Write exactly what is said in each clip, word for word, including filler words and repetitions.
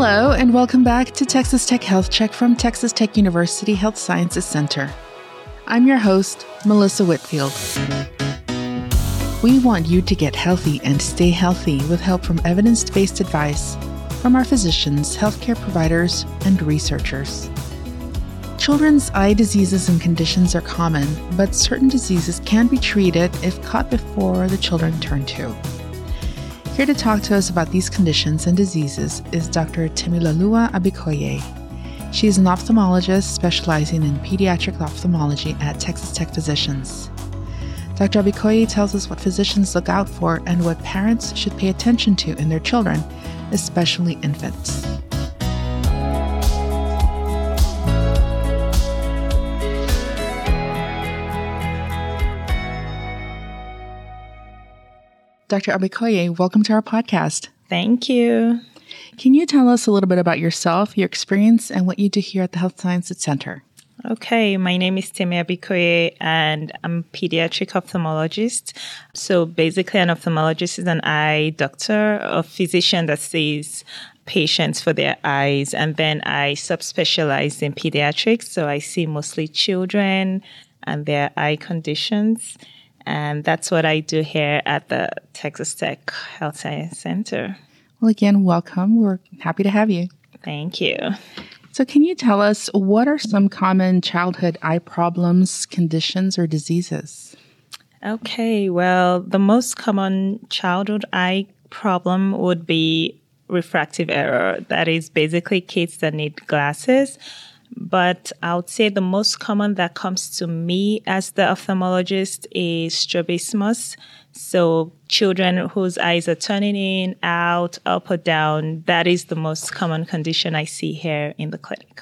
Hello, and welcome back to Texas Tech Health Check from Texas Tech University Health Sciences Center. I'm your host, Melissa Whitfield. We want you to get healthy and stay healthy with help from evidence-based advice from our physicians, healthcare providers, and researchers. Children's eye diseases and conditions are common, but certain diseases can be treated if caught before the children turn two. Here to talk to us about these conditions and diseases is Doctor Temiloluwa Abikoye. She is an ophthalmologist specializing in pediatric ophthalmology at Texas Tech Physicians. Doctor Abikoye tells us what physicians look out for and what parents should pay attention to in their children, especially infants. Doctor Abikoye, welcome to our podcast. Thank you. Can you tell us a little bit about yourself, your experience, and what you do here at the Health Sciences Center? Okay, my name is Temi Abikoye, and I'm a pediatric ophthalmologist. So basically, an ophthalmologist is an eye doctor, a physician that sees patients for their eyes. And then I subspecialize in pediatrics, so I see mostly children and their eye conditions. And that's what I do here at the Texas Tech Health Science Center. Well, again, welcome. We're happy to have you. Thank you. So can you tell us what are some common childhood eye problems, conditions, or diseases? Okay, well, the most common childhood eye problem would be refractive error. That is basically kids that need glasses. But I would say the most common that comes to me as the ophthalmologist is strabismus. So children whose eyes are turning in, out, up or down, that is the most common condition I see here in the clinic.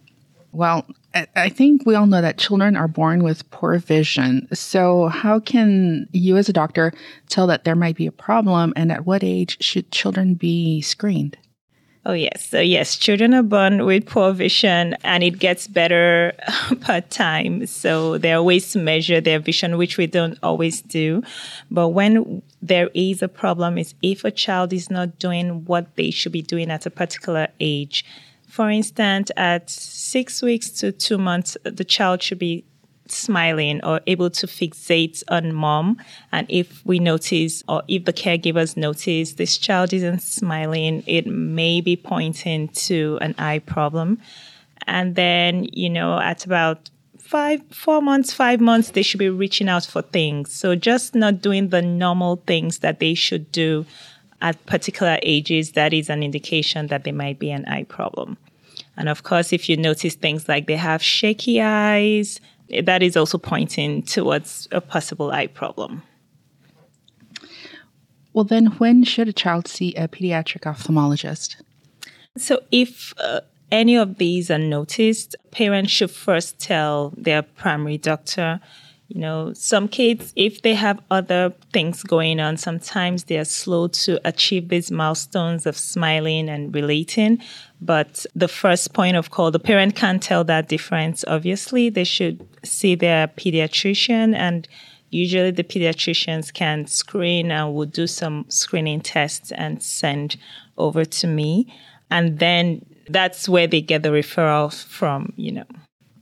Well, I think we all know that children are born with poor vision. So how can you as a doctor tell that there might be a problem, and at what age should children be screened? Oh, yes. So, yes, children are born with poor vision and it gets better per time. So there are ways to measure their vision, which we don't always do. But when there is a problem is if a child is not doing what they should be doing at a particular age. For instance, at six weeks to two months, the child should be smiling or able to fixate on mom. And if we notice or if the caregivers notice this child isn't smiling, it may be pointing to an eye problem. And then, you know, at about five, four months, five months, they should be reaching out for things. So just not doing the normal things that they should do at particular ages, that is an indication that there might be an eye problem. And of course, if you notice things like they have shaky eyes, that is also pointing towards a possible eye problem. Well, then when should a child see a pediatric ophthalmologist? So if uh, any of these are noticed, parents should first tell their primary doctor. You know, some kids, if they have other things going on, sometimes they are slow to achieve these milestones of smiling and relating. But the first point of call, the parent can't tell that difference. Obviously, they should see their pediatrician, and usually the pediatricians can screen and will do some screening tests and send over to me. And then that's where they get the referral from, you know.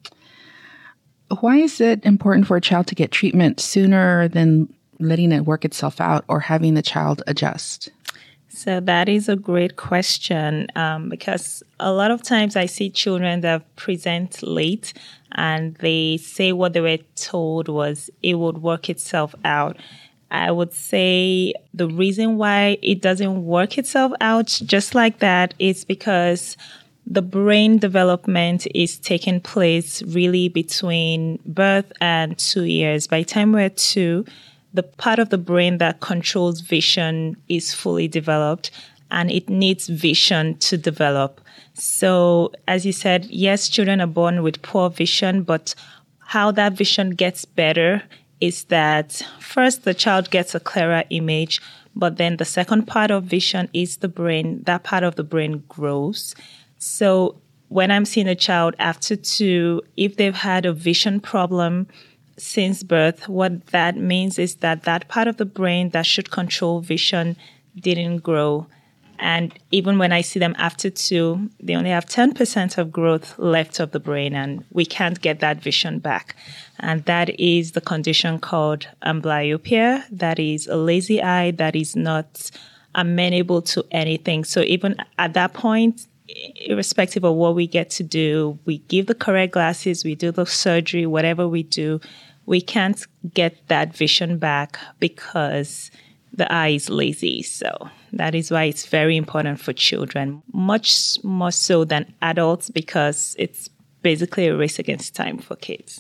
Why is it important for a child to get treatment sooner than letting it work itself out or having the child adjust? So that is a great question um, because a lot of times I see children that present late and they say what they were told was it would work itself out. I would say the reason why it doesn't work itself out just like that is because the brain development is taking place really between birth and two years. By the time we're two, the part of the brain that controls vision is fully developed and it needs vision to develop. So as you said, yes, children are born with poor vision, but how that vision gets better is that first the child gets a clearer image, but then the second part of vision is the brain. That part of the brain grows. So when I'm seeing a child after two, if they've had a vision problem since birth, what that means is that that part of the brain that should control vision didn't grow. And even when I see them after two, they only have ten percent of growth left of the brain, and we can't get that vision back. And that is the condition called amblyopia. That is a lazy eye that is not amenable to anything. So even at that point, irrespective of what we get to do, we give the correct glasses, we do the surgery, whatever we do, we can't get that vision back because the eye is lazy. So that is why it's very important for children, much more so than adults, because it's basically a race against time for kids.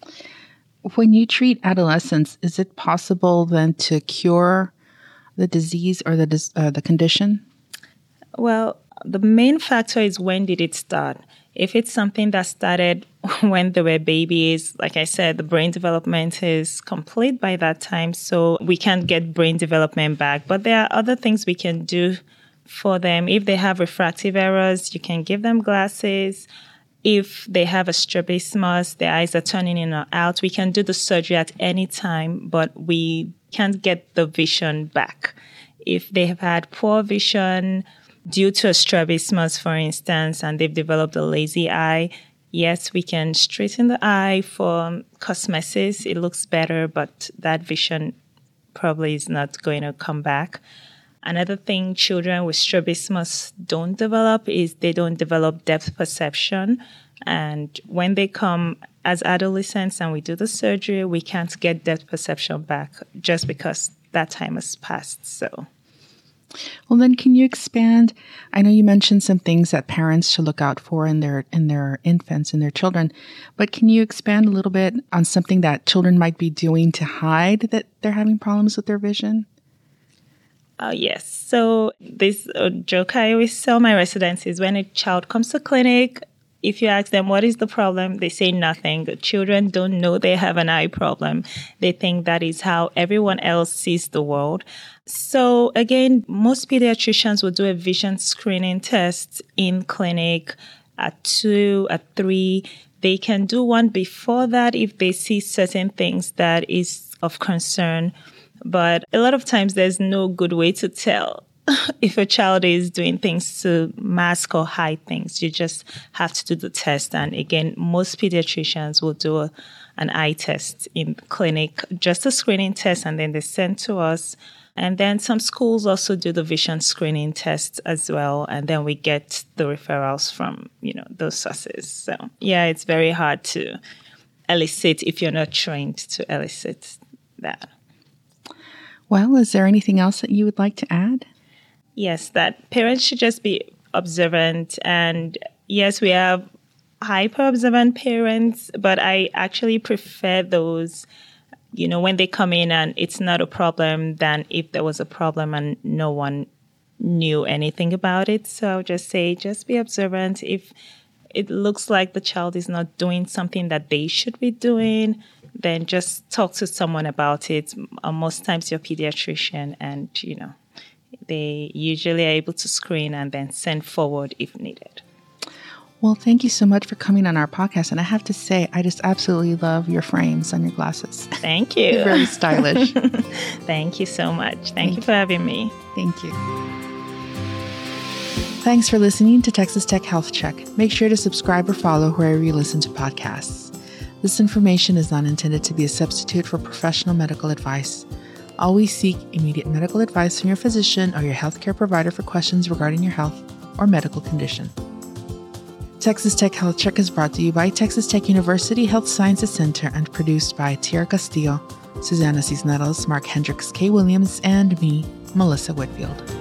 When you treat adolescents, is it possible then to cure the disease or the dis- uh, the condition? Well, the main factor is when did it start? If it's something that started when they were babies, like I said, the brain development is complete by that time, so we can't get brain development back. But there are other things we can do for them. If they have refractive errors, you can give them glasses. If they have a strabismus, their eyes are turning in or out, we can do the surgery at any time, but we can't get the vision back. If they have had poor vision due to a strabismus, for instance, and they've developed a lazy eye, yes, we can straighten the eye for cosmesis. It looks better, but that vision probably is not going to come back. Another thing children with strabismus don't develop is they don't develop depth perception. And when they come as adolescents and we do the surgery, we can't get depth perception back just because that time has passed. So, well, then can you expand? I know you mentioned some things that parents should look out for in their in their infants and their children, but can you expand a little bit on something that children might be doing to hide that they're having problems with their vision? Uh, yes. So this uh, joke I always tell my residents is when a child comes to clinic, if you ask them what is the problem, they say nothing. The children don't know they have an eye problem. They think that is how everyone else sees the world. So again, most pediatricians will do a vision screening test in clinic at two, at three. They can do one before that if they see certain things that is of concern. But a lot of times there's no good way to tell if a child is doing things to mask or hide things. You just have to do the test. And again, most pediatricians will do a, an eye test in clinic, just a screening test, and then they send to us. And then some schools also do the vision screening test as well. And then we get the referrals from, you know, those sources. So yeah, it's very hard to elicit if you're not trained to elicit that. Well, is there anything else that you would like to add? Yes, that parents should just be observant. And yes, we have hyper-observant parents, but I actually prefer those, you know, when they come in and it's not a problem, than if there was a problem and no one knew anything about it. So I would just say, just be observant. If it looks like the child is not doing something that they should be doing, then just talk to someone about it. Uh, most times your pediatrician, and, you know, they usually are able to screen and then send forward if needed. Well, thank you so much for coming on our podcast. And I have to say, I just absolutely love your frames on your glasses. Thank you. You're very stylish. Thank you so much. Thank, Thank you for having me. Thank you. Thanks for listening to Texas Tech Health Check. Make sure to subscribe or follow wherever you listen to podcasts. This information is not intended to be a substitute for professional medical advice. Always seek immediate medical advice from your physician or your healthcare provider for questions regarding your health or medical condition. Texas Tech Health Check is brought to you by Texas Tech University Health Sciences Center and produced by Tierra Castillo, Susanna Cisneros, Mark Hendricks, Kay Williams, and me, Melissa Whitfield.